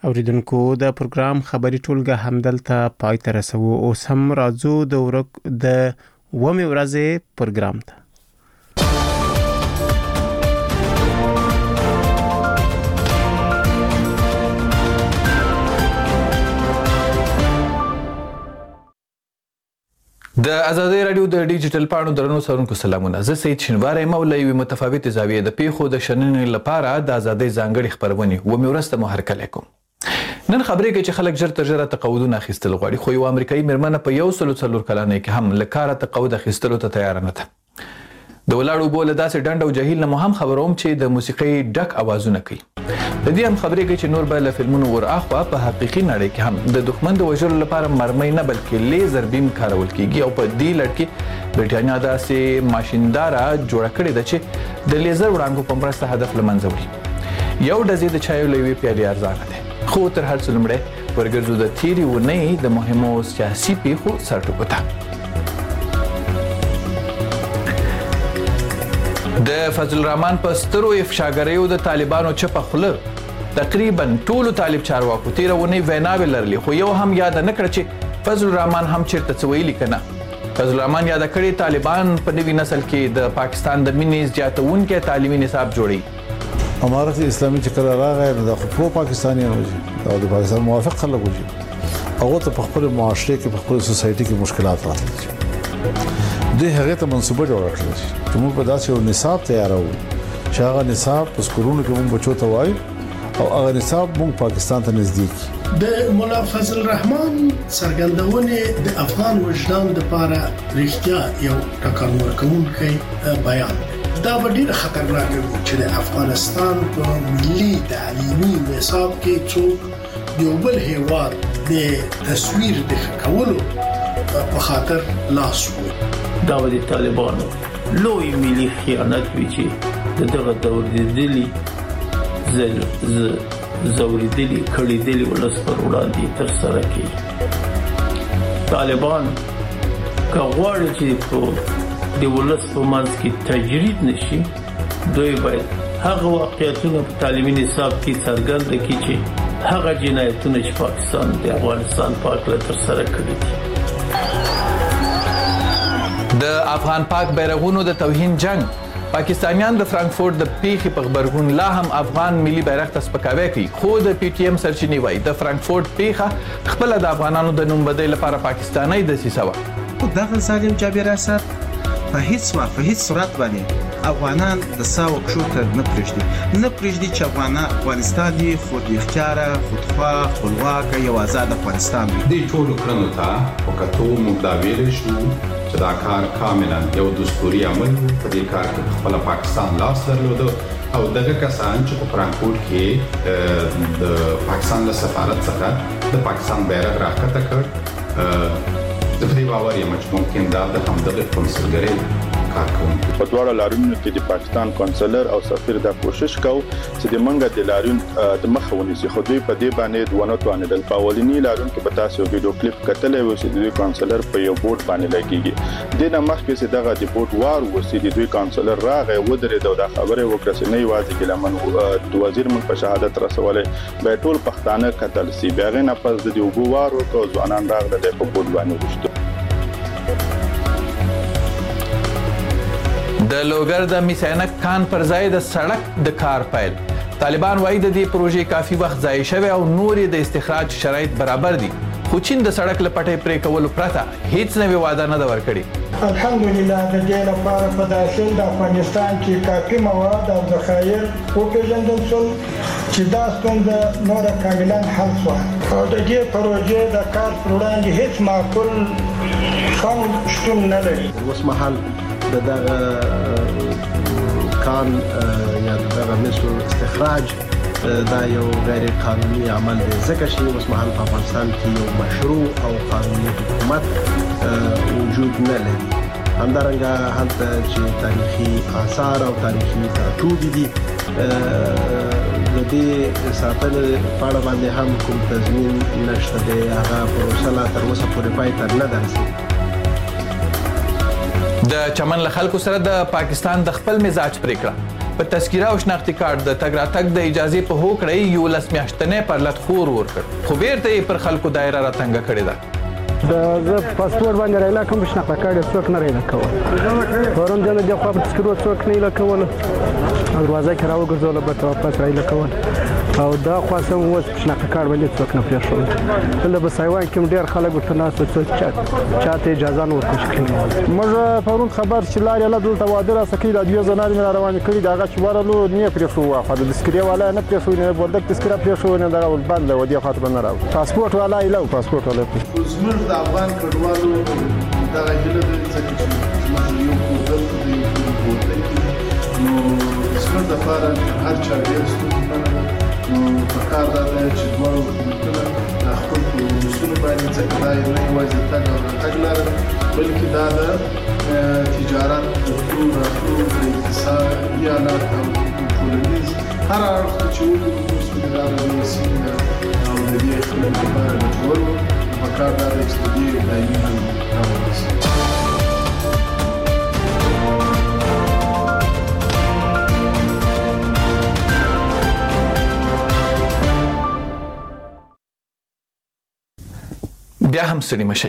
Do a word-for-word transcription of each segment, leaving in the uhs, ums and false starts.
اوریدونکو د پروګرام خبري ټولګه همدلته پای ته رسوو. اوس هم راځو د ورک د ومه ورځې پروګرام ته. د ازادي رادیو د ډیجیټل پاڼو درنو سرونکو سلامونه. زه سید شینواری مولوی متفاوت زاویه د پیښو د شننې لپاره د ازادي ځانګړي خبرونه و مې ورسته محرکه لیکم. نن خبرې کې چې خلک جر تر جره تقاعدونه اخیستل غواړي، خو یو امریکایي مېرمنه په یو سلو څلور کلنۍ کې هم له کاره تقاعد اخیستلو ته تیار نه ده. د ولاړو بوله داسې ډنډ او جهیل نه هم خبروم چې د موسیقۍ ډک اوازونه کوي. د دې هم خبرې کوي چې نور به له فلمونو ور اخوا په حقیقي نړۍ کې هم د دښمن د وژلو لپاره مرمۍ نه بلکې لیزر بیم کارول کیږي او په دې لړ کې برټانیا داسې ماشینداره جوړه کړې ده چې د لیزر وړانګو په مرسته هدف له منځه وړي. یو ډزې د چایو له یوې پیالې ارزانه ده. خو تر هر څه لومړی ورګرځو د تیرې اونۍ د مهمو سیاسي پیښو سرټکو ته. د فضل الرحمن په سترو افشاګریو د طالبانو چپه خوله تقریبا ټولو طالب چارواکو تیره اونۍ ویناوې لرلې، خو یو هم یاد نه کړ چې فضل الرحمن هم چیرته څه ویلي که نه. فضل الرحمن یاد کړی طالبان په نوي نسل کې د پاکستان د مینې زیاتونکی تعلیمي نصاب جوړي. امارت اسلامي چې کله راغی نو د خپل پاکستانیان وځي او د پاکستان موافق خلک وځي هغه ته په خپل معاشره کې په خپل سوسایټي کې مشکلات راځي. د هغه ته منصوبه جوړه کړل چې موږ په داسې یو نصاب تیارو چې هغه نصاب په سکولونو کې موږ بچو ته وایو او هغه نصاب موږ پاکستان ته نږدې کی. د مولا فضل الرحمن څرګندونه د افغان وجدان لپاره رښتیا یو ټکر ورکوونکی بیان دا ډیر خطرناک دی چې د افغانستان په ملي تعلیمي نصاب کې څوک یو بل هیواد د تصویر د کولو په خاطر لاس وي. دا د طالبانو لوی ملي خیانت وی چې دغه دور د دلی زل ز زوریدلی کړي دلی ولس پر وړاندې تر سره کوي. طالبان کغواړي چې په د ولس په منځ کې تجرید نشي، دوی باید هغه واقعیتونه په تعلیمي نصاب کې څرګند کړي چې هغه جنایتونه چې پاکستان د افغانستان په اړه تر سره کړي دي. د افغان پاک بیرغونو د توهین جنگ پاکستانیان د فرانکفورت د پیښې په خبرګون لا هم افغان ملي بیرغ ته سپکاوی کوي، خو د پی ټی ایم سرچینې وایي د فرانکفورت پیښه خپل د افغانانو د نوم بدلۍ لپاره پاکستاني دسیسه وه. دغه ظالم جابر اسد په هیڅ وخت په هیڅ صورت باندې افغانان د ساو کښو ته نه پرېږدي نه پرېږدي چې افغانان افغانستان دی خود اختیاره خودخواه خپلواک یو آزاد افغانستان وي. دې ټولو کړنو ته په کتو موږ دا ویلی شو چې دا کار کاملا یو دستوري عمل و. په دې کار کې خپله پاکستان لاس درلوده او دغه کسان چې په فرانکفورت کې د پاکستان له سفارت څخه د پاکستان بیرغ راښکته کړ، د دې باور یم چې ممکن دا د همدغه کنسلګرۍ کار کوونکي په دواړو لاریونو کې د پاکستان کونسلر او سفیر دا کوشش کوي چې د منګه د لاریون د مخه ونیسي، خو دوی په دې باندې ونه توانېدل. په اولنی لاریون کې به تاسو ویډیو کلیپ کتلې و چې د کونسلر په یو بورډ باندې لګیږي. د نه مخکې چې دغه د بورډ وار وسی د دوی کونسلر راغی ودرېد او دا خبره وکړه چې نه یوازې ګلمن د وزیر ملک په شهادت رسولې به ټول پښتانه قتل سي. بیا نه پس د یو بوار او ځوانان راغله د په بورډ باندې وشته. د لوګر د میسینک کان پر ځای د سړک د کار پیل. طالبان وایي د دې پروژې کافي وخت ضایع شوی او نور د استخراج شرایط برابر دي، خو چین د سړک لپټې پرې کولو پرته هیڅ نوې وعده نه ده ورکړې. الحمدلله د دې لپاره په داخل د افغانستان کې کافي مواد او ذخایر وپېژندل شول چې دا ستونزه نوره کاملا حل شوه او د دې پروژې د کار پر وړاندې هیڅ معقول خنډ شتون نه لري. اوس مهال دغه کان یا دغه مسو استخراج دا یو غیر قانوني عمل دی، ځکه چې اوس مهال په افغانستان کې یو مشروع او قانوني حکومت وجود نه لري. همدارنګه هلته چې تاریخي آثار او تاریخي ټاټوبې دي د دې ساتنې په اړه باندې هم کوم تضمین نشته دی، هغه پروسه لا تر اوسه پورې پای ته نه ده رسېدلې. د چمن له خلکو سره د پاکستان د خپل مزاج پریکړه په تذکیره او شناختي کارت د تګ راتګ د اجازې په هوکړه یولس میاشتنې پرلط خور ورکړ خو بیرته یې پر خلکو دایره راتنګه کړې ده. د زه پاسپورت باندې رایله کوم شناخته کارت څوک نه رایله کول پرون جن د خو په تذکیرو څوک نه رایله کول دروازه کې راوګرځول به واپس رایله کول او دا خاصه اوس شناخته کارت باندې څوک نه پېښول بل به سایوان کې ډېر خلک ورته ناس څوک چا چاته اجازه نه ورکړي. موږ پرون خبر چې لارې له دلته واده را سکی د دوه زنان مې روان کړي دا چې ورلو نه پرې شو واخه د تذکیره والا نه پرې شو نه بولدک تذکیره پرې شو نه دا ول بند و دی خاطر نه راو پاسپورت والا ایله پاسپورت والا زموږ د افغان کډوالو دا غوښتل د څه چې یو کوزل دی نو څنګه د لپاره هر چا ډېر ستونزې نو په کار دا چې دوه حکومتونه خپل اصول باندې څه کړای نه یوازې تګ او تګ لاره بلکې دا د تجارت د ټول راټول د اقتصاد یا نه ټولنیز هر اړخ چې وګورو د راغلي سیمه او د دې خلکو لپاره د ټولو په کار دا چې دې دایمي راوړي. بیا هم ستړي مشئ.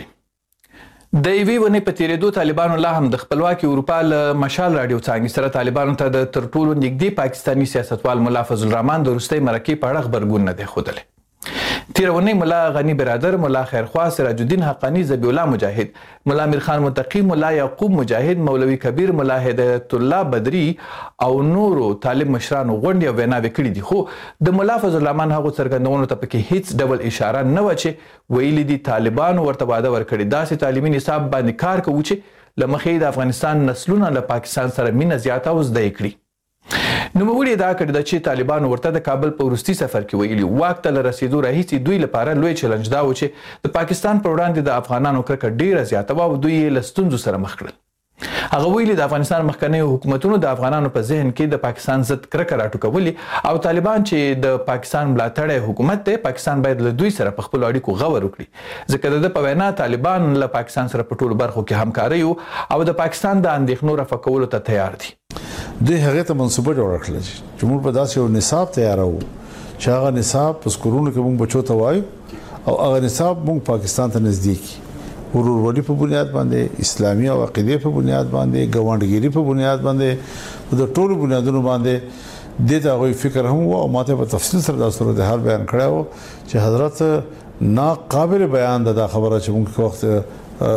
د یوې ونې په تېرېدو طالبانو لا هم د خپلواکې اروپا له مشال راډیو څانګې سره طالبانو ته د تر ټولو نږدې پاکستاني سیاستوال ملا فضل الرحمن د وروستۍ مرکې په اړه غبرګون نه دی ښودلی. تېره اونۍ ملا غني برادر، ملا خیرخوا، سراج الدین حقانی، ذبیح الله مجاهد، ملا میرخان متقی، ملا یعقوب مجاهد، مولوي کبیر، ملا هدایت الله بدری او نورو طالب مشرانو غونډې او ویناوې کړي دي خو د ملا فضل الرحمن هغو څرګندونو ته پکې هیڅ ډول اشاره نه وه چې ویلي دي طالبانو ورته وعده ورکړې داسې تعلیمي نصاب باندې کار کوو چې له مخې د افغانستان نسلونه له پاکستان سره مینه زیاته او زده یې کړي. نوموړي ادعا کړې ده چې طالبانو ورته د کابل په وروستي سفر کې ویلي واک ته له رسېدو راهیسې دوی لپاره لوی چلنج دا و چې د پاکستان پر وړاندې د افغانانو کرکه ډېره زیاته وه او دوی یې له ستونزو سره مخ کړل. هغه ویلي د افغانستان مخکنیو حکومتونو د افغانانو په ذهن کې د پاکستان ضد کرکه راټوکولې او طالبان چې د پاکستان ملاتړی حکومت دی پاکستان باید له دوی سره په خپلو اړیکو غور وکړي ځکه د ده په وینا طالبان له پاکستان سره په ټولو برخو کې همکاري او د پاکستان د اندېښنو رفع کولو ته تیار دي. دوی هغه ته منصوبه جوړ کړل چې موږ په داسې یو نصاب تیارو چې هغه نصاب په سکولونو کې موږ بچو ته وایو او هغه نصاب موږ پاکستان ته نزدیک ورورولي په بنیاد باندې اسلامي او عقیده په بنیاد باندې ګوانډګيري په بنیاد باندې د ټولو بنیادونو باندې د هغه فکر هم او ماته په تفصیل سره د صورت حال بیان کړو چې حضرت ناقابل بیان ده خبره چې موږ وخت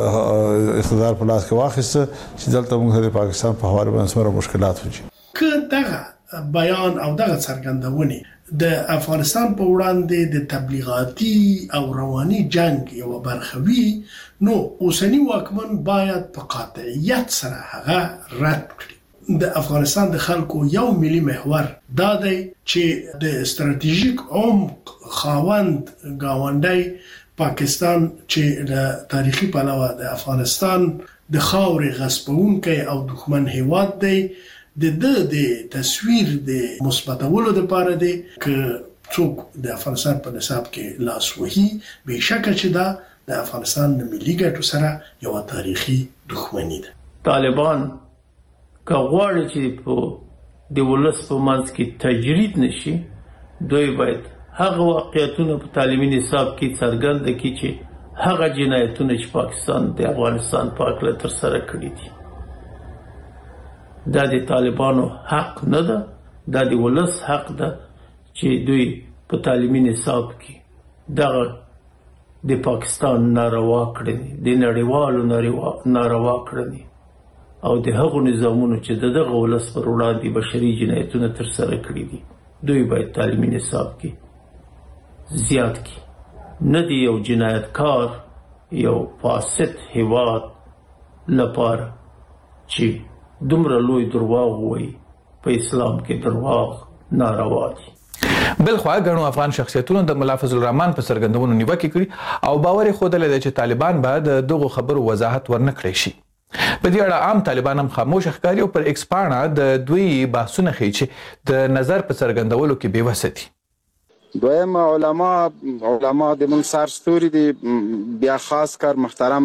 اقتدار په لاس کې واخیسته چې دلته موږ د پاکستان په حواله باندې سره مشکلات وځي. که دغه بیان او دغه څرګندونې د افغانستان په وړاندې د تبلیغاتي او رواني جنگ یو برخه وي نو اوسنی واکمن باید په قاطعیت سره هغه رد کړي. د افغانستان د خلکو یو ملي محور دا دی چې د استراتیژیک عمق خاوند گاونډی پاکستان چې د تاریخي پلوه د افغانستان د خاورې غصبونکی او دښمن هیواد دی د د د تصویر د مثبتولو لپاره دی که څوک د افغانستان په نصاب کې لاس وهي بېشکه چې دا د افغانستان د ملي ګټو سره یو تاریخي دښمني ده. طالبان که غواړي چې په د ولس په منځ کې تجرید نشي دوی باید هغه واقعیتونه په تعلیمي نصاب کې څرګند کړي چې هغه جنایتونه چې پاکستان د افغانستان په هکله ترسره کړي دي دا د طالبانو حق نه ده دا د ولس حق ده چې دوی په تعلیمي نصاب کې دغه د پاکستان ناروا کړنې د نړیوالو ناروا کړنې او د هغو نظامونو چې د دغه ولس پر وړاندې بشري جنایتونه ترسره کړي دي دوی باید تعلیمي نصاب کې زیات کی نه دی یو جنایتکار یو فاسد هیواد لپاره چې دومره لوی درواغ وایي په اسلام کې درواغ ناروا دي. بلخوا ګڼو افغان شخصیتونو د ملا فضل الرحمن په څرګندونو نیوکې کړي او باور یې ښودلی دی چې طالبان به د دغو خبرو وضاحت ورنه کړی شي. په دې اړه عام طالبان هم خاموش ښکاري او پر ایکس پاڼه د دوی بحثونه ښیي چې د نظر په څرګندولو کې بېوسه دي. دویم علما علما د من سرستوري دي بیا خاص کر محترم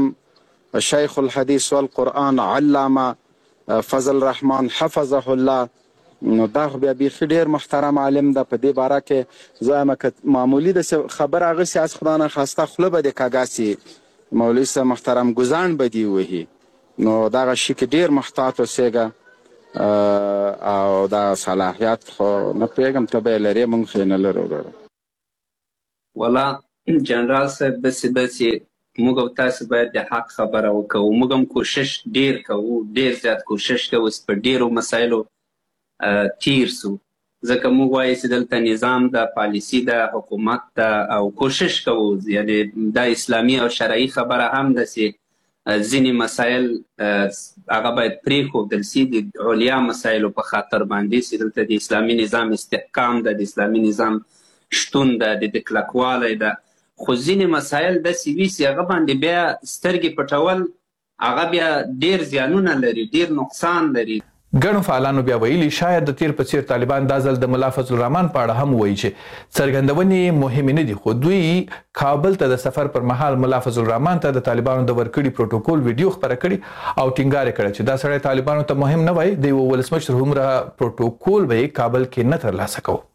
شیخ الحدیث والقرآن علامه فضل الرحمن حفظه الله نو دا خو بیا بیخي ډېر محترم عالم ده. په دې باره کې زه وایم که معمولي د خبر هغسې از خدا نخواسته خوله به د کاږاسې مولوي صاحب محترم ګزاڼ به دې وهي، نو دغه شي کې ډېر محتاط اوسېږه او دا صلاحیت خو نه پوهېږم ته به یې لرې موږ خو یې نه لرو وروره. والله جنرال صاحب داسې داسې موږ او تاسو باید د حق خبره وکړو. موږ هم کوشش ډېر کوو، ډېر زیات کوشش کوو چې په ډېرو مسایلو تیر سو، ځکه موږ وایو چې دلته نظام ده، پالیسي ده، حکومت ده او کوشش کوو یعنې دا اسلامي او شرعي خبره هم ده چې ځینې مسایل هغه باید پرېښودل سي د علیا مسایلو په خاطر باندې چې دلته د اسلامي نظام استحکام ده، د اسلامي نظام شتون ده، د د کلکوالی ده. خو ځینې مسایل داسې وي چې هغه باندې بیا سترګې پټول هغه بیا ډېر زیانونه لري، ډېر نقصان لري. ګڼو فعالانو بیا ویلي شاید د تیر په څیر طالبان دا ځل د ملا فضل الرحمن په اړه هم وایي چې څرګندونې مهمې نه دي، خو دوی کابل ته د سفر پر مهال ملا فضل الرحمن ته د طالبانو د ورکړي پروتوکول ویډیو خپره کړي او ټینګار یې کړی چې دا سړی طالبانو ته مهم نه وای، د یوه ولسمشر هومره پروتوکول به یې کابل کې نه ترلاسه کوو.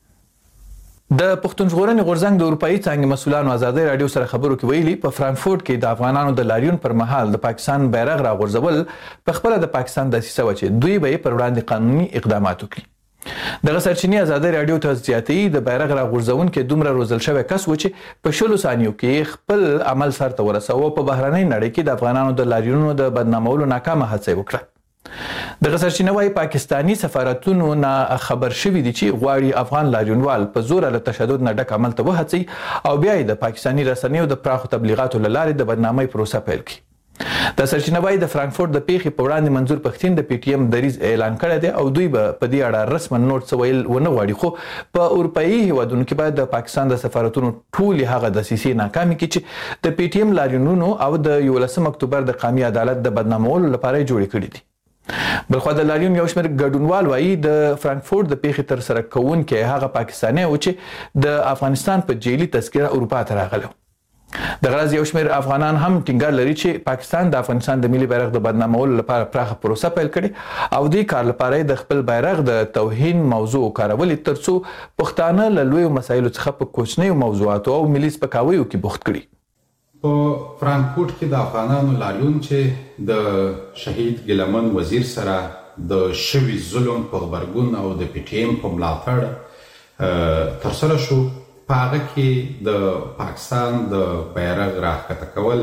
د پښتون ژغورنې غورځنګ د اروپایي څانګې مسؤلانو ازادۍ راډیو سره خبرو کې ویلي په فرانکفورټ کې د افغانانو د لاریون پر مهال د پاکستان بیرغ راغورځول په خپله د پاکستان دسیسه وه چې دوی به یې پر وړاندې قانوني اقدامات وکړي. دغه سرچینې ازادۍ راډیو ته زیاتوي د بیرغ راغورځونکي دومره روزل شوی کس و چې په شلو ثانیو کې خپل عمل سرته ورسوه، په بهرنۍ نړۍ کې د افغانانو د لاریونونو د بدنامولو ناکامه هڅه یې وکړه. دغه سرچینه وايي پاکستاني سفارتونو نه خبر شوي دي چې غواړي افغان لاریونوال په زوره له تشدد نه ډک عمل ته وهڅوي او بیا یې د پاکستاني رسنیو د پراخو تبلیغاتو له لارې د بدنامۍ پروسه پیل کړي. دا سرچینه وايي د فرانکفورټ د پیښې په وړاندې منظور پښتین د پی ټي ایم دریځ اعلان کړی دی او دوی به په دې اړه رسما نور څه ویل ونه غواړي، خو په اروپایي هیوادونو کې باید د پاکستان د سفارتونو ټولې هغه دسیسې ناکامې کړي چې د پی ټي ایم لاریونونو او د یولسم اکتوبر د قومي عدالت د بدنامولو لپاره یې جوړې کړي دي. بلخوا د لاریون یو شمېر ګډونوال وایي د فرانکفورټ د پیښې ترسره کوونکی هغه پاکستانی و چې د افغانستان په جیلي تذکره اروپا ته راغلی. دغه راز یو شمېر افغانان هم ټینګار لري چې پاکستان د افغانستان د ملي بیرغ د بدنامولو لپاره پراخه پروسه پیل کړې او دې کار لپاره د خپل بیرغ د توهین موضوع کارولې ترڅو پښتانه له لویو مسایلو څخه په کوچنیو موضوعاتو او ملي سپکاویو کې بوخت کړي. په فرانکفورټ کې د افغانانو لاریون چې د شهید ګیلمن وزیر سره د شوي ظلم په غبرګون او د پی ټي ایم په ملاتړ ترسره شو، په هغه کې د پاکستان د بیرغ راښکته کول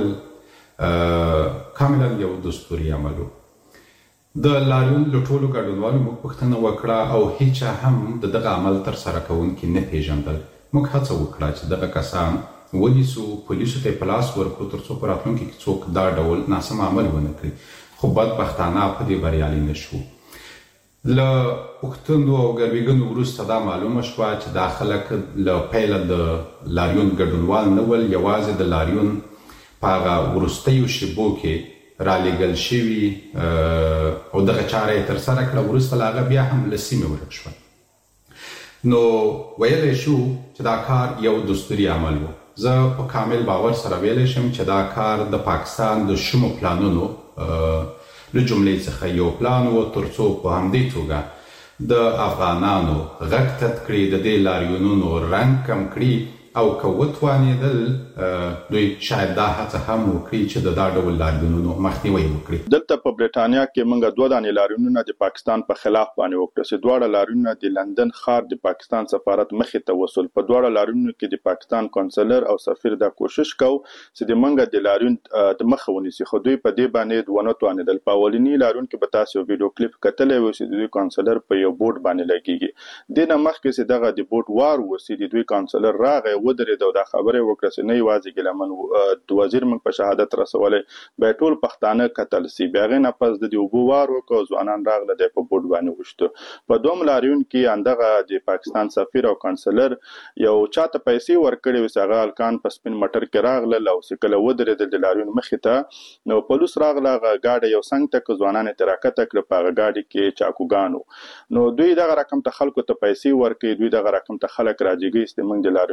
کاملا یو دستوري عمل و. د لاریون له ټولو ګډونوالو موږ پوښتنه وکړه او هیچا هم د دغه عمل ترسره کوونکي نه پیژندل. موږ هڅه وکړه چې دغه کسان ونیسو، پولیسو ته یې په لاس ورکړو تر څو په راتلونکي کې څوک دا ډول ناسم عمل ونه کړي، خو بدبختانه په دې بریالي نه شو. له پوښتنو او ګروېږنو وروسته دا معلومه شوه چې دا خلک له پیله د لاریون ګډونوال نه ول، یوازې د لاریون په هغه وروستیو شېبو کې رالیږل شوي او دغه چاره یې ترسره کړه. وروسته له هغه بیا هم له سیمې ورک شول. نو ویلی شو چې دا کار یو دستوري عمل و. زه په کامل باور سره ویلی شم چې دا کار د پاکستان د شومو پلانونو له جملې څخه یو پلان و تر څو په همدې توګه د افغانانو غږ تت کړي، د دې لاریونونو رنګ کم کړي او که وتوانېدل دوی شاید دا هڅه هم وکړي چې د دا ډول لاریونونو مخنیوی وکړي. دلته په برېټانیا کې موږ دوه دانې لاریونونه د پاکستان په خلاف باندې وکړه چې دواړه لاریونونه د لندن ښار د پاکستان سفارت مخې ته وصل. په دواړه لاریونونو کې د پاکستان کونسلر او سفیر دا کوشش کو چې د موږ د لاریون د مخه ونیسي، خو دوی په دې باندې ونه توانېدل. په اولني لاریون کې به تاسو ویډیو کلیپ کتلی و چې د دوی کونسلر په یو بورډ باندې لګېږي. دې نه مخکې چې دغه د بورډ وار وسي د دوی کونسلر راغی ودرېد او دا خبره وکړه چې نه یوازې ګیلمن وزیر موږ په شهادت رسولی، بیا ټول پښتانه قتل سي. بیا هغې نه پس د دې اوبو وار وکړه او ځوانان راغله دی په بورډ باندې وشته. په دوم لاریون کې همدغه د پاکستان سفیر او کونسلر یو چاته پیسې ورکړې وې چې هغه هلکان په سپین موټر کې راغلل او چې کله ودرېدل د لاریون مخې ته نو پولیس راغله، هغه ګاډی یو څنګ ته کړه، ځوانان یې ترې راکښته کړه، په هغه ګاډي کې چاقوګان و. نو دوی دغه رقم ته خلکو ته پیسې ورکوي، دوی دغه رقم ته خلک راجګوي چې موږ د لاریونونو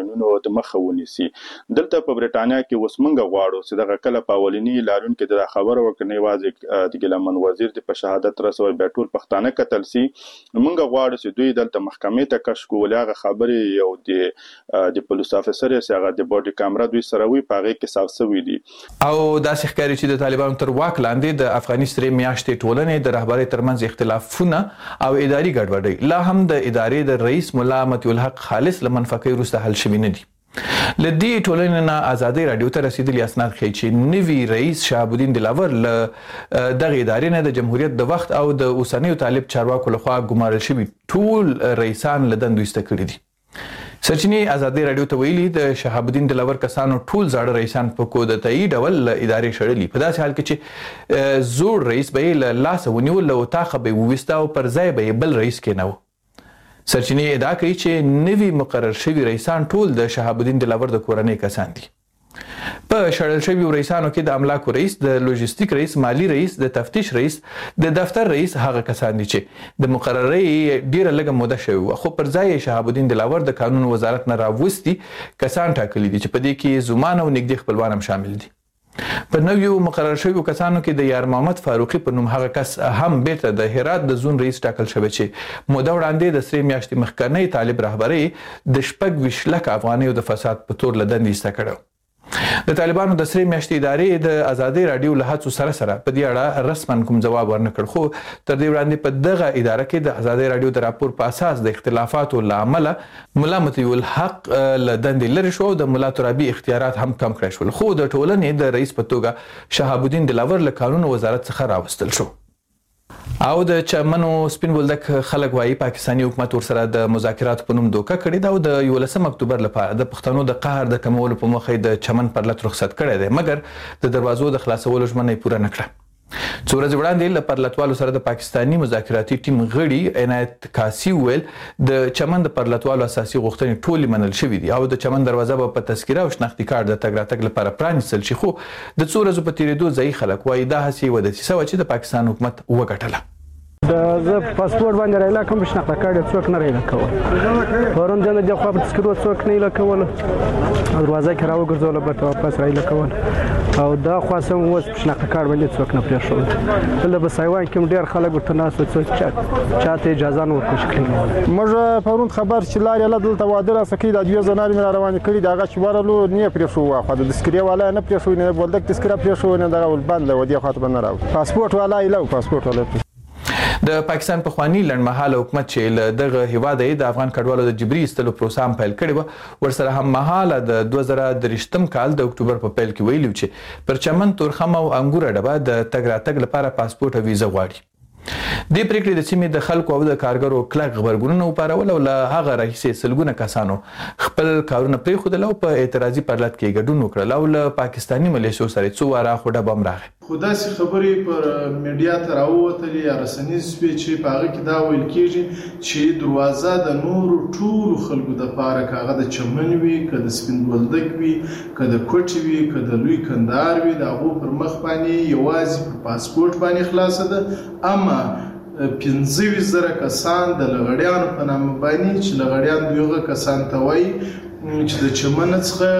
د مخه ونیسي. دلته په برټانیا کې اوس موږ غواړو چې دغه کله په اولنی لارون کې د خبره وکړنې واځي د ګلمن وزیر د په شهادت رسول به ټول پښتانه قتل سي. موږ غواړو چې دوی دلته محکمې ته کش کول هغه خبرې یو د د پولیس افسر یې هغه د بودي کیمرا دوی سره وی پاغه کې صاف سوي دي. او داسې ښکاري چې د طالبانو تر واک لاندې د افغاني سرې میاشتې ټولنې د رهبرۍ ترمنځ اختلافونه او اداري ګډوډي لا هم د ادارې د رئیس مولا مطیع الحق خالص لمنفقې وروسته حل شوي نه دي. لدی ټولنې نه ازادي رادیو ته رسیدلی اسناد ښیي چې نوی رئیس شهاب الدین دلاور له دغه ادارې نه د جمهوریت د وخت او د اوسنیو طالب چارواکو لخوا ګمارل شوي ټول رئیسان له دندو ایسته کړي دي. سرچینې ازادي رادیو ته ویلي د شهاب الدین دلاور کسانو ټول زاړه رئیسان په کودتایي ډول ادارې شړلي. په داسې حال کې چې زوړ رئیس به یې له لاسه ونیول، له اتاقه به یې وویسته او پر ځای به یې بل رئیس کېناوه. سرچینې ادعا کوي چې نوي مقرر شوي رئیسان ټول د شهاب الدین دلاور د کورنۍ کسان دي. په شړل شویو رئیسانو کې د املاکو رئیس، د لوجستیک رئیس، مالی رئیس، د تفتیش رئیس، د دفتر رئیس هغه کسان دي چې د مقررۍ ډیره لږه موده شوې وه، خو پر ځای یې شهاب الدین دلاور د قانون وزارت نه راوستي کسان ټاکلي دي چې په دې کې زومان او نږدې خپلوان هم شامل دي. په نویو مقرر شویو کسانو کې د یار محمد فاروقي په نوم هغه کس هم بیرته د هرات د زون رئیس ټاکل شوی چې موده وړاندې د سرې میاشتې مخکنۍ طالب رهبرۍ د شپږ ویشت لکه افغانیو د فساد په تور له دندې ایسته کړی. د طالبانو د سرې میاشتې ادارې د ازادي رادیو له هڅو سره سره په دې اړه رسما کوم ځواب ورنه کړ، خو تر دې وړاندې په دغه اداره کې د ازادي رادیو د راپور په اساس د اختلافاتو له امله ملا مطیع الحق له دندې لرې شو او د ملا ترابي اختیارات هم کم کړای شول، خو د ټولنې د رئیس په توګه شهاب الدین دلاور له قانون وزارت څخه راوستل شو. او د چمنو سپین بولدک خلک وایي پاکستاني حکومت ورسره د مذاکراتو په نوم دوکه کړې ده او د یولسم اکتوبر لپاره د پښتنو د قهر د کمولو په موخه د چمن پرلط رخصت کړی دی، مګر د دروازو د خلاصولو ژمنه یې پوره نه کړه. څو ورځې وړاندې له پرلطوالو سره د پاکستاني مذاکراتي ټیم غړي عنایت کاسي ویل د چمن د پرلطوالو اساسي غوښتنې ټولې منل شوي دي او د چمن دروازه به په تذکره او شناختي کارت د تګ راتګ لپاره پرانیستل شي، خو د څو ورځو په تېرېدو ځایي خلک وایي دا هسې یوه دسیسه وه چې د پاکستان حکومت وګټله. د زه پاسپورت باندې رایله کوم شناخته کارت یې څوک نه رایله کول، پرون د دې خوا په تذکرو څوک نه رایله کول، دروازه کې راوګرځوله بیرته واپس رایله کول او دا خوا سم اوس په شناخته کارت باندې څوک نه پرېښود. دلته په سایوان کې ډېر خلک ورته ناست وو، څوک چاته اجازه نه ورکړل شي. موږ پرون خبر چې لارې الله دلته واده راسه کوي، دا دوې زنانې مې را روانې کړي، د هغه چې ورلو نه پرېښو، خو د تذکرې والا نه پرېښو، نه بولدک تذکره پرېښو، نه دغه ولبند له دې خوا ته به نه راوړو. پاسپورت والا یې لو پاسپورت والا د پاکستان پخوانی لنډمهاله حکومت چې له دغه هیواده د افغان کډوالو د جبري ایستلو پروسه هم پیل کړې وه، ورسره هم مهاله د دوه زره دېرشم کال د اکتوبر په پیل کې ویلي چې پر چمن، تورخم او انګوره ډبه د تګ راتګ لپاره پاسپورت او ویزه غواړي. دې پریکړې د سیمې د خلکو او د کارګرو کلک غبرګونونه وپارول او له هغه راهیسې سلګونه کسانو خپل کارونه پرېښودل او په اعتراضي پرلط کې ګډون وکړل او له پاکستاني ملیشو سره څو واره خو ډبه هم راغی. خو داسې خبرې پر میډیا ته راووتلې یا رسنیز شوې چې په هغه کې دا ویل کېږي چې دروازه د نورو ټولو خلکو دپاره، که هغه د چمن وي، که د سپین بولدک وي، که د کوټې وي، که د لوی کندهار وي، د هغو پر مخ باندې یوازې په پاسپورټ باندې خلاصه ده. اما پنځه ویشت زره کسان د لغړیانو په نامه باندې چې لغړیان دوی هغه کسان ته وایي چې د چمن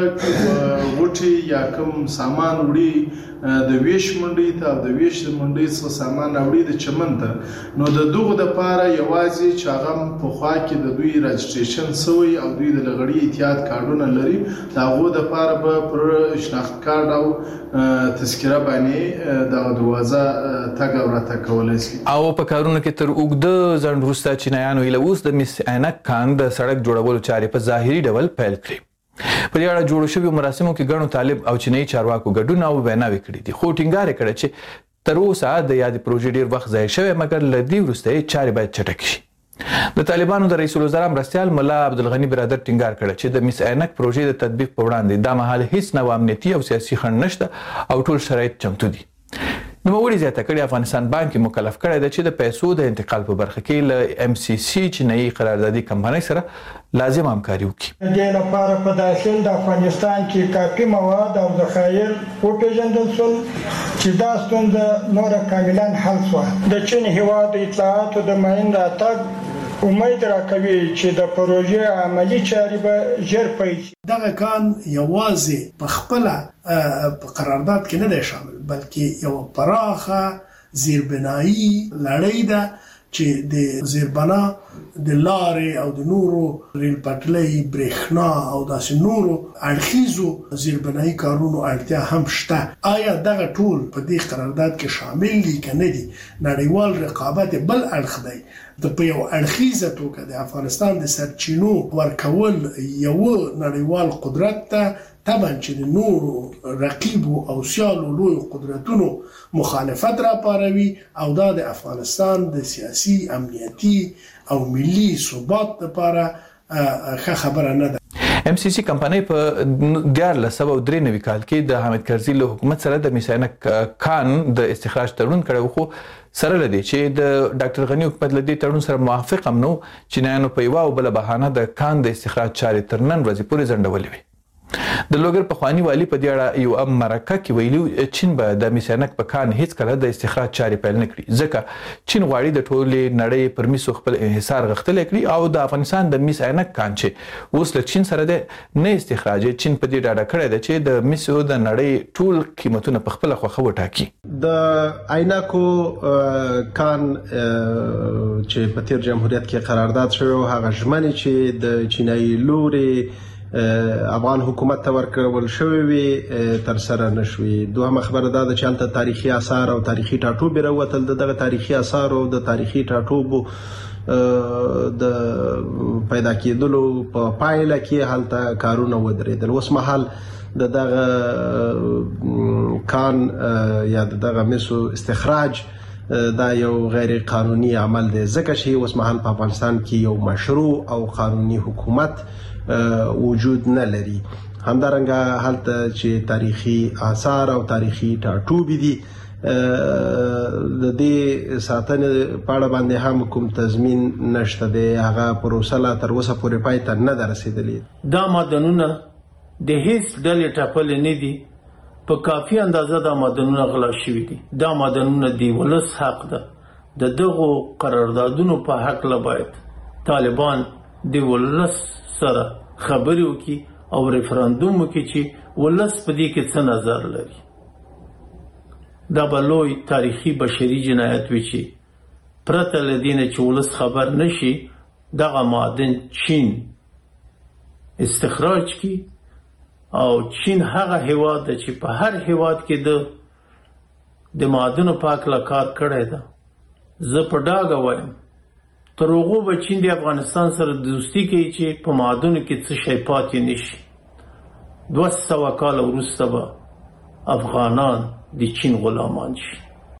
څخه غوټې یا کوم سامان وړي د ویش منډۍ ته او د ویش منډۍ څخه سامان راوړي د چمن ته، نو د دغو دپاره یوازې چې هغه پخوا کې د دوی راجسټریشن سوی او دوی د لغړي اتحاد کارډونه لري، د هغو دپاره به پر شناخت کارډ او تذکره باندې دغه دروازه تګ او راتګ کولی شي. او په کارونو کې تر اوږده ځنډ وروسته چینایانو ایله اوس د مس عینک کان د سړک جوړولو چارې په ظاهري ډول پیل کړي. په دې اړه جوړو شویو مراسمو کې ګڼو طالب او چینایي چارواکو ګډون او ویناوې کړي دي، خو ټینګار یې کړی چې تر اوسه د یادې پروژې ډېر وخت ضایع شوی، مګر له دې وروسته یې چارې باید چټکې شي. د طالبانو د رئیس الوزرا مرستیال ملا عبدالغني برادر ټینګار کړی چې د مس عینک پروژې د تطبیق په وړاندې دا مهال هیڅ نوع امنیتي او سیاسي خنډ نشته او ټول شرایط چمتو دي. نوموړي زیاته کړې افغانستان بانک مکلف کړی دی چې د پیسو د انتقال په برخه کې له ام سی سی چینایي قراردادي کمپنۍ سره لازم همکاري وکړي. د لپاره په داخل د افغانستان کې کافي مواد او ذخایر وپېژندل شول چې دا ستونزه نوره کاملا حل شوه. د چین هیواد اطلاعاتو د معین راتګ امید راکوي چې د پروژې عملی چارې به ژر پیل شي. دغه کان یوازې په خپل قرارداد کې نه دی شامل بلکې یو پراخه زیربنایی لړۍ ده چې د زیربنا د لارې او د نورو ریل پټلۍ برېښنا او داسې نورو اړخیزو زیربنایی کارونو اړتیا هم شته. آیا دغه ټول په دې قرارداد کې شامل دي که نه دي؟ نړیوال رقابت بل اړخ دی. د په یو اړخیزه توګه د افغانستان د سرچینو ورکول یو نړیوال قدرت ته طبعا چې د نورو رقیبو او سیالو لوی قدرتونو مخالفت را پاروي او دا د افغانستان د سیاسي امنیتي او ملي ثبات لپاره ښه خبره نه ده. ام سی سی کمپنۍ په دیارلس سوه درې نوي کال کې د حامد کرزي له حکومت سره د میساینک کان د استخراج تړون کړی خو سره لدی چې د ډاکټر غنی حکومت لدی تړون سره موافق هم نو چې نه نو په یو بل بهانه د کان د استخراج چارې تر نن ورځې پورې ځنډولې وي. د لوګر په خواني والی په دې اړه یو ام مرکه کې ویلي چین به د میساینک په کان هیڅ کله د استخراج چارې پیل نه کړي ځکه چین غواړي د ټولې نړۍ پر میسو خپل انحصار غښتلی کړي او د افغانستان د میساینک کان چې اوس له چین سره د نه استخراج چین په دې ډاډه کړی ده چې د میسو د نړۍ ټول قیمتونه په خپله خوښه وټاکي. د عینکو کان چې په تیر جمهوریت کې قرارداد شوی هغه ژمنې چې د چینایي لوري افغان حکومت ته ورکول شوی وي تر سره نشوي. دوهمه خبره دا ده چې هلته تاریخي آثار او تاریخي ټاټوبې راوتل. دغه تاریخي آثار او د تاریخي ټاټوبو د پیدا کېدلو په پایله کې هلته کارونه ودرېدل. اوس مهال د دغه کان یا د دغه مسو استخراج دا یو غیر قانوني عمل دی ځکه چې اوس مهال په افغانستان کې یو مشروع او قانوني حکومت وجود نه لري. همدارنګه هلته چې تاریخي آثار او تاریخي ټاټوبې دي د دې ساتنې په اړه باندې هم کوم تضمین نشته دی. هغه پروسه لا تر اوسه پورې پای ته نه ده رسېدلې. دا معدنونه د هیڅ ډلې ټاکلي نه دي. په کافي اندازه دا معدنونه غلا شوي دي. دا معدنونه د ولس حق ده. د دغو قراردادونو په هکله باید طالبان د ولس سره خبرې وکړي او ریفرندوم وکړي چې ولس په دې کې څه نظر لري. دا به لوی تاریخي بشري جنایت وي چې پرته له دې نه چې ولس خبر نشي دغه معدن چین استخراج کړي. او چین هغه هیواد ده چې په هر هیواد کې د د معدنو په هکله کار کړی ده. زه په ډاګه وایم تر هغو به چین د افغانستان سره دوستي کوي چې په معدنو کې څه شی پاتې نشي. دوه سوه کاله وروسته به افغانان د چین غلامان شي.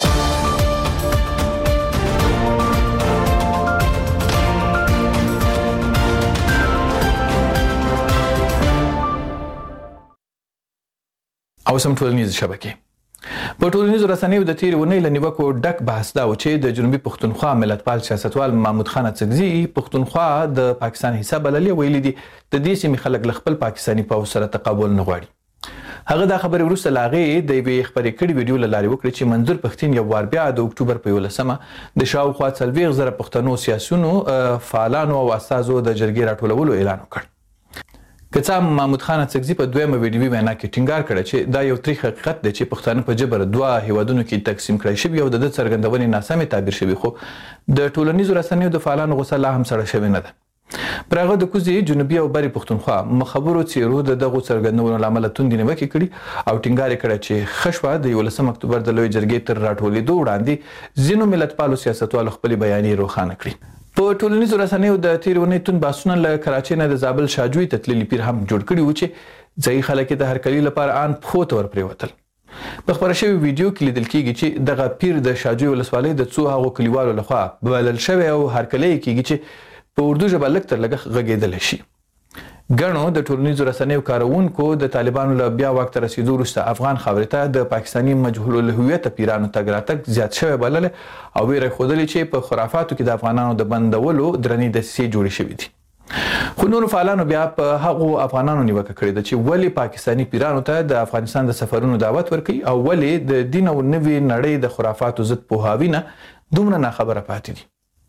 او سم ټولنیز شبکې په ټولنیزو رسنیو د تیرې اونۍ له نیوکو ډک بحث دا و چې د جنوبي پښتونخوا ملتپال سیاستوال محمود خان اڅکزي پښتونخوا د پاکستان حصہ بللې ویلي دي د دې سیمې خلک له خپل پاکستاني پوځ سره تقابل نه غواړي. هغه دا خبرې وروسته له هغې د یوې خپرې کړې ویډیو له لارې وکړې چې منظور پښتین یو وار بیا د اکتوبر په یولسمه د شاوخوا څلوېښت زره پښتنو سیاسیونو فعالانو او استازو د جرګې راټولولو اعلان وکړ. که څه محمود خان اڅکزي په دویمه ویډیوي وینا کې ټینګار کړی چې دا یو تریخ حقیقت دی چې پښتانه په جبر دوه هیوادونو کې تقسیم کړی شوي او د ده څرګندونې ناسمې تعبیر شوي خو د ټولنیزو رسنیو د فعالانو غوسه لا هم سړه شوې نه ده. پر هغه د کوزې جنوبي او بري پښتونخوا مخبرو څیرو د دغو څرګندونو له امله توندې نیوکې کړي او ټینګار یې کړی چې ښه شوه د یولسم اکتوبر د لویې جرګې تر راټولېدو وړاندې ځینو ملتپالو سیاستوالو خپلې بیانیې روښانه کړي. په ټولنیزو رسنیو د تیرې اونۍ توند بحثونه له کراچۍ نه د زابل شاجوی ته تللي پیر هم جوړ کړي وو چې ځایي خلک یې د هرکلي لپاره ان پښو ته ورپرېوتل. په خپره شوې ویډیو کې لیدل کېږي چې دغه پیر د شاجوی ولسوالۍ د څو هغو کلیوالو لخوا بلل شوی او هرکلی یې کېږي چې په اردو ژبه لږ تر لږه غږېدلی شي. ګڼو د ټولنیزو رسنیو کاروونکو د طالبانو له بیا واک ته رسېدو وروسته افغان خاورې ته د پاکستاني مجهول الهویته پیرانو تګ راتګ زیات شوی بللی او ویره یې ښودلې چې په خرافاتو کې د افغانانو د بندولو درنې دسیسې جوړې شوي دي. خو نورو فعالانو بیا په هغو افغانانو نیوکه کړې ده چې ولې پاکستاني پیرانو ته د افغانستان د سفرونو دعوت ورکوي او ولې د دین او نوې نړۍ د خرافاتو ضد پوهاوي نه دومره ناخبره پاتې دي.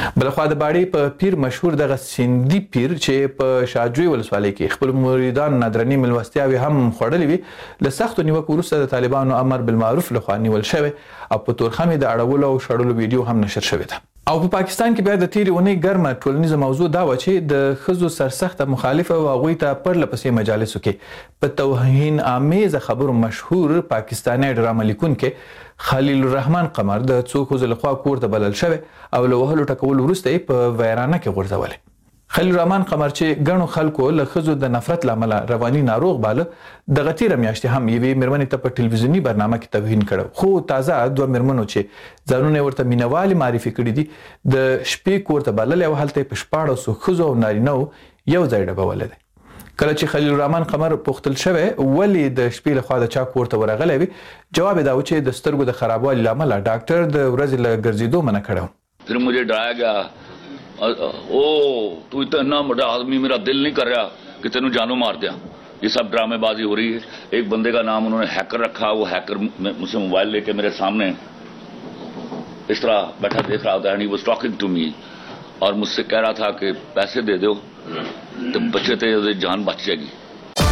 بلخوا د باړې په پیر مشهور دغه سیندي پیر چې په شاجوی ولسوالۍ کې خپل مریدان نادرنی ملوستیاوي هم خوړلې وي له سختو نیوکو وروسته د طالبانو امر بالمعروف لخوا نیول شوی او په تورخمې د اړولو او شړلو ویډیو هم نشر شوی ده. او په پاکستان کې بیا د تیرې اونۍ ګرمه ټولنیزه موضوع دا و چې د ښځو سرسخته مخالفه او هغوی ته پرله پسې مجالسو کې په توهین آمیزه خبرو مشهور پاکستانی ډرامه لیکونکی خلیل الرحمن قمر د څو ښځو لخوا کور ته بلل شوی او له وهلو ټکولو وروسته یې په ویرانه کې غورځولی. خلیل الرحمن قمر چې ګڼو خلکو له ښځو د نفرت له امله رواني ناروغ باله دغه تیره میاشتې هم یوې مېرمنې ته په ټلویزیوني برنامه کې توهین کړی خو تازه دوه مېرمنو چې ځانونه یې ورته مینهوالې معرفي کړي دي د شپې کور ته بللی او هلته یې په شپاړسو ښځو او نارینهو یو ځای ډبولی دی. کله چې خلیل الرحمن قمر پوښتل شوی ولې د شپې لخوا د چا کور ته ورغلی وي جواب یې دا و چې د سترګو د خرابوالي له امله ډاکټر د ورځې له ګرځېدو منع کړی و. پھر مجھے ڈرایا گیا او تو اتنا بڑا آدمی میرا دل نہیں کر رہا کہ تینوں جانو مار دیا. یہ سب ڈرامے بازی ہو رہی ہے. ایک بندے کا نام انہوں نے ہیکر رکھا وہ ہیکر مجھ سے موبائل لے کے میرے سامنے اس طرح بیٹھا دیکھ رہا ہوتا ہے. ہی واز ٹاکنگ ٹو می اور مجھ سے کہہ رہا تھا کہ پیسے دے دو تو بچے تھے جان بچ جائے گی.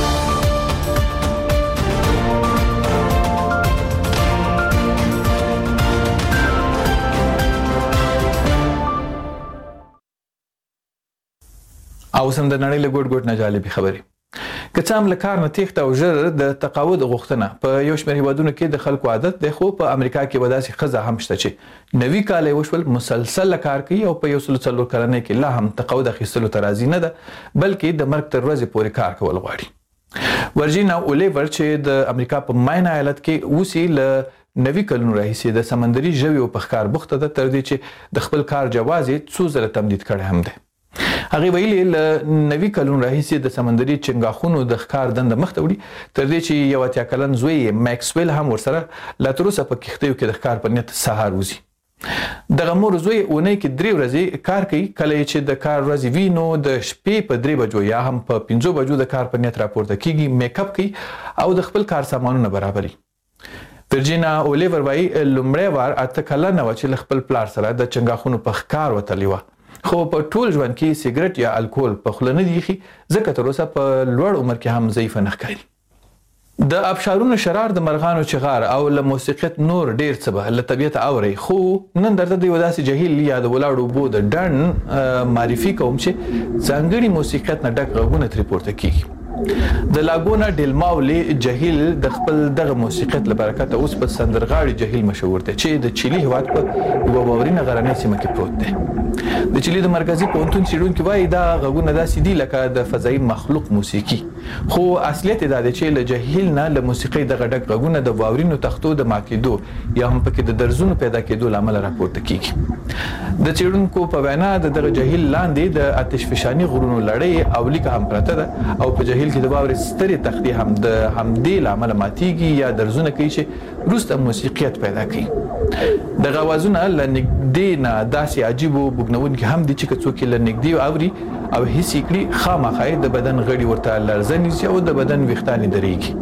او سم د نړۍ له ګوټ ګوټ نه جالبې خبرې. که څه هم له کار نه تېښته او ژر د تقاعد غوښتنه په یو شمېر هیوادونو کې د خلکو عادت دی خو په امریکا کې به داسې ښځه هم شته چې نوي کال یې وشول مسلسل کار کوي او په یو سلو څلور کلنۍ کې لا هم تقاعد اخیستلو ته راضي نه ده بلکې د مرګ تر ورځې پورې کار کول غواړي. ورجینا اولیور چې د امریکا په ماین ایالت کې اوسي له نوي کلونو راهیسې د سمندري ژویو په ښکار بوخته ده تر دې چې د خپل کار جواز یې څو ځله تمدید کړی هم دی. هغې ویلي له نوي کلونو راهیسې د سمندري چنګاښونو د ښکار دنده مخته وړي تر دې چې یو اتیا کلن زوی یې میکسویل هم ورسره لا تر اوسه په کښتیو کې د ښکار په نیت سهار وځي. دغه مور زوی اونۍ کې درې ورځې کار کوي کله چې د کار ورځې وي نو د شپې په درې بجو یا هم په پنځو بجو د کار په نیت راپورته کیږي میک اپ کوي او د خپل کار سامانونه برابري. ورجینا اولیور وایي لومړی وار اته کلنه وه چې له خپل پلار سره د چنګاښونو په ښکار وتلې وه خو په ټول ژوند کې سیګرټ یا الکول په خوله نه دي ایښي ځکه تر اوسه په لوړ عمر کې هم ضعیفه نه ښکاري. د ابشارونو شرار د مرغانو چغار او له موسیقیت نور ډیر څه به له طبیعته اورئ خو نن درته د یو داسې جهیل یا د ولاړو اوبو د ډنډ معرفي کوم چې ځانګړي موسیقیت نه ډک غږونه ترې پورته کیږي. د لاګونا ډیل ماولي جهیل د خپل دغه موسیقیت له برکته اوس په سندرغاړي جهیل مشهور دی چې د چیلي هیواد په یوه واورینه غرنۍ سیمه کې پروت دی. د چیلي د مرکزي پوهنتون څېړونکي وایي دا غږونه داسې دي لکه د فضایي مخلوق موسیقي خو اصلیت یې دا دی چې له جهیل نه له موسیقۍ دغه ډک غږونه د واورینو تختو د ماتېدو یا هم پکې د درزونو پیدا کېدو له امله راپورته کیږي. د څېړونکو په وینا د دغه جهیل لاندې د آتشفشاني غرونو لړۍ او لیکه هم پرته ده او په جهیل کې د واورې سترې تختې هم د همدې له امله ماتېږي یا درزونه کوي چې وروسته موسیقیت پیدا کوي. دغه اوازونه له نږدې نه داسې عجیب او بوږنونکي هم دي چې که څوک یې له نږدې اوري او حس یې کړي خامخا د بدن غړي ورته لرزه نیسي او د بدن ویښتان یې درېږي.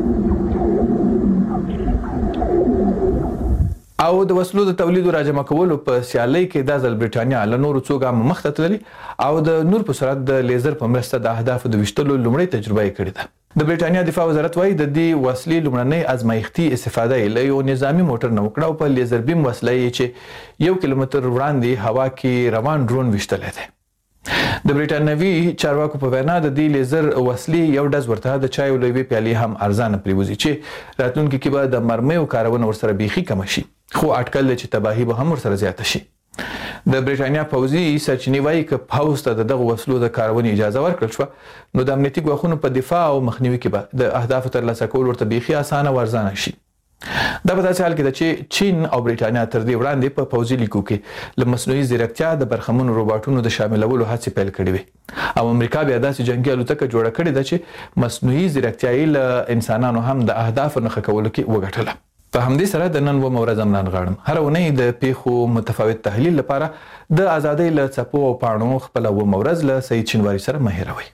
او د وسلو د تولید او راجمع کولو په سیالۍ کې دا ځل برټانیا له نورو څو ګامه مخته تللې او د نور په سرعت د لیزر په مرسته د اهدافو د ویشتلو لومړۍ تجربه یې کړې ده. د برټانیا دفاع وزارت وایي د دې وسلې لومړنۍ ازمایښتي استفاده یې له یو نظامي موټر نه وکړه او په لیزر بیم وسله یې چې یو کیلومتر وړاندې هوا کې روان ډرون ویشتلی دی. د برټانوي چارواکو په وینا د دې لیزر وسلې یو ډز ورته د چایو له یوې پیالې هم ارزانه پرېوځي چې راتلونکي کې به د مرمیو کارونه ورسره بیخي کمه شي خو اټکل دی چې تباهي به هم ورسره زیاته شي. د برټانیا پوځي سرچینې وایي که پوځ ته د دغو وسلو د کارونې اجازه ورکړل شوه نو د امنیتي ګواښونو په دفاع او مخنیوي کې به د اهدافو ترلاسه کول ورته بیخي اسانه او ارزانه شي. دا په داسې حال کې ده چې چین او برټانیا تر دې وړاندې په پوځي لیکو کې له مصنوعي ځیرکتیا د برخمنو روباټونو د شاملولو هڅې پیل کړې وې او امریکا بیا داسې جنګي الوتکه جوړه کړې ده چې مصنوعي ځیرکتیا یې له انسانانو هم د اهدافو نښه کولو کې وګټله. په همدې سره د نن اوومه ورځ هم غواړم هره اونۍ د پیښو متفاوت تحلیل لپاره د ازادۍ له څپو او پاڼو خپله اوومه ورځ له سعید شینواري سره مه هېروئ.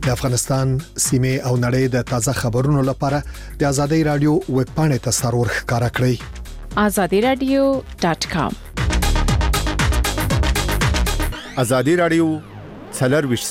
د افغانستان سیمه او نړۍ د تازه خبرونو لپاره د ازادي رادیو ویب پاڼې ته سرور ښکارا کړئ azadi radio dot com ازادي رادیو څلور ویشت